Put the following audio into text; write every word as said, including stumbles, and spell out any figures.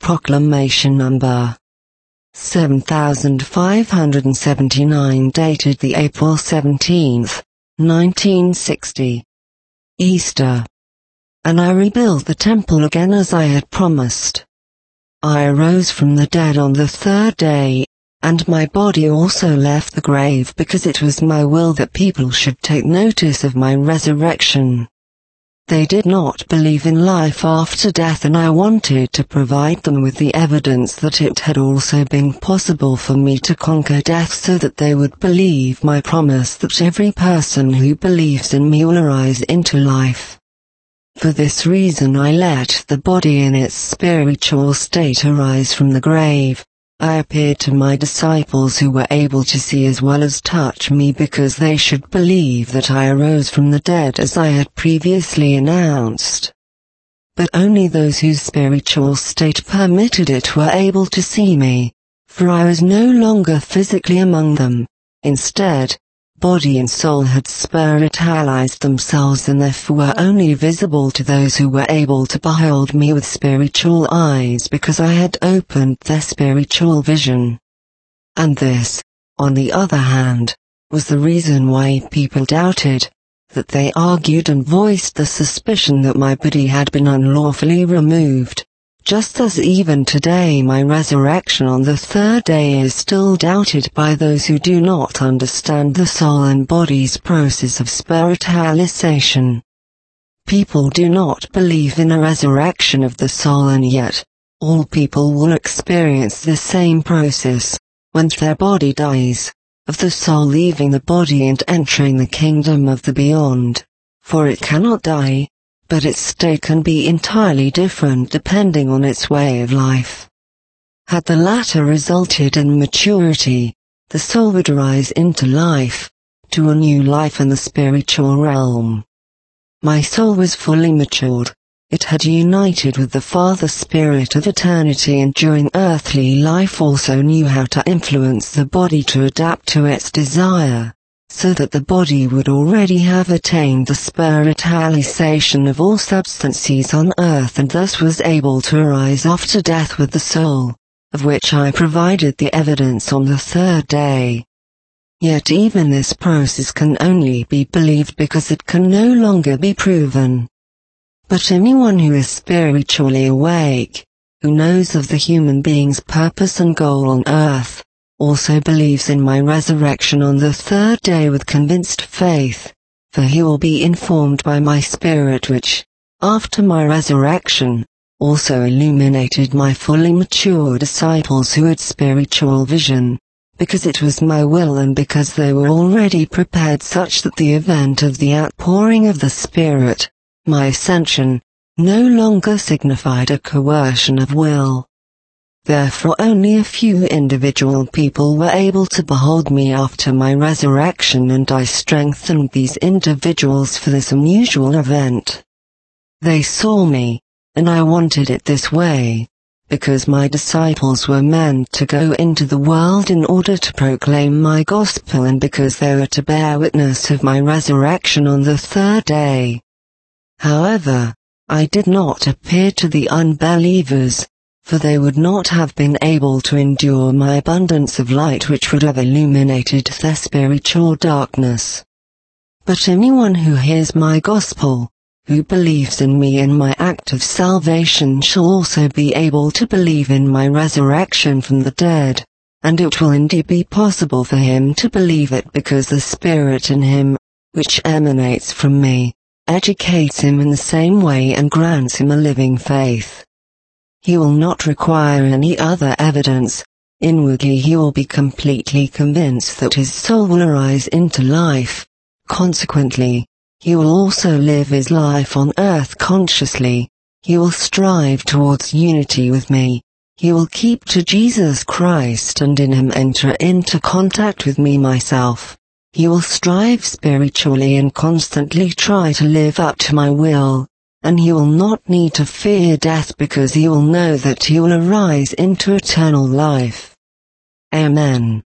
Proclamation number seven thousand five hundred seventy-nine, dated the April seventeenth, nineteen sixty. Easter. And I rebuilt the temple again as I had promised. I arose from the dead on the third day, and my body also left the grave, because it was my will that people should take notice of my resurrection. They did not believe in life after death, and I wanted to provide them with the evidence that it had also been possible for me to conquer death, so that they would believe my promise that every person who believes in me will arise into life. For this reason I let the body in its spiritual state arise from the grave. I appeared to my disciples, who were able to see as well as touch me, because they should believe that I arose from the dead as I had previously announced. But only those whose spiritual state permitted it were able to see me, for I was no longer physically among them. Instead, body and soul had spiritualized themselves, and therefore were only visible to those who were able to behold me with spiritual eyes, because I had opened their spiritual vision. And this, on the other hand, was the reason why people doubted, that they argued and voiced the suspicion that my body had been unlawfully removed. Just as even today my resurrection on the third day is still doubted by those who do not understand the soul and body's process of spiritualization. People do not believe in a resurrection of the soul, and yet, all people will experience the same process, when their body dies, of the soul leaving the body and entering the kingdom of the beyond, for it cannot die, but its state can be entirely different depending on its way of life. Had the latter resulted in maturity, the soul would rise into life, to a new life in the spiritual realm. My soul was fully matured. It had united with the Father Spirit of eternity, and during earthly life also knew how to influence the body to adapt to its desire, so that the body would already have attained the spiritualization of all substances on earth, and thus was able to arise after death with the soul, of which I provided the evidence on the third day. Yet even this process can only be believed because it can no longer be proven. But anyone who is spiritually awake, who knows of the human being's purpose and goal on earth, also believes in my resurrection on the third day with convinced faith, for he will be informed by my spirit, which, after my resurrection, also illuminated my fully mature disciples who had spiritual vision, because it was my will and because they were already prepared, such that the event of the outpouring of the Spirit, my ascension, no longer signified a coercion of will. Therefore only a few individual people were able to behold me after my resurrection, and I strengthened these individuals for this unusual event. They saw me, and I wanted it this way, because my disciples were meant to go into the world in order to proclaim my gospel, and because they were to bear witness of my resurrection on the third day. However, I did not appear to the unbelievers, for they would not have been able to endure my abundance of light, which would have illuminated their spiritual darkness. But anyone who hears my gospel, who believes in me and my act of salvation, shall also be able to believe in my resurrection from the dead, and it will indeed be possible for him to believe it, because the Spirit in him, which emanates from me, educates him in the same way and grants him a living faith. He will not require any other evidence. Inwardly he will be completely convinced that his soul will arise into life. Consequently, he will also live his life on earth consciously. He will strive towards unity with me. He will keep to Jesus Christ, and in him enter into contact with me myself. He will strive spiritually and constantly try to live up to my will, and he will not need to fear death, because he will know that he will arise into eternal life. Amen.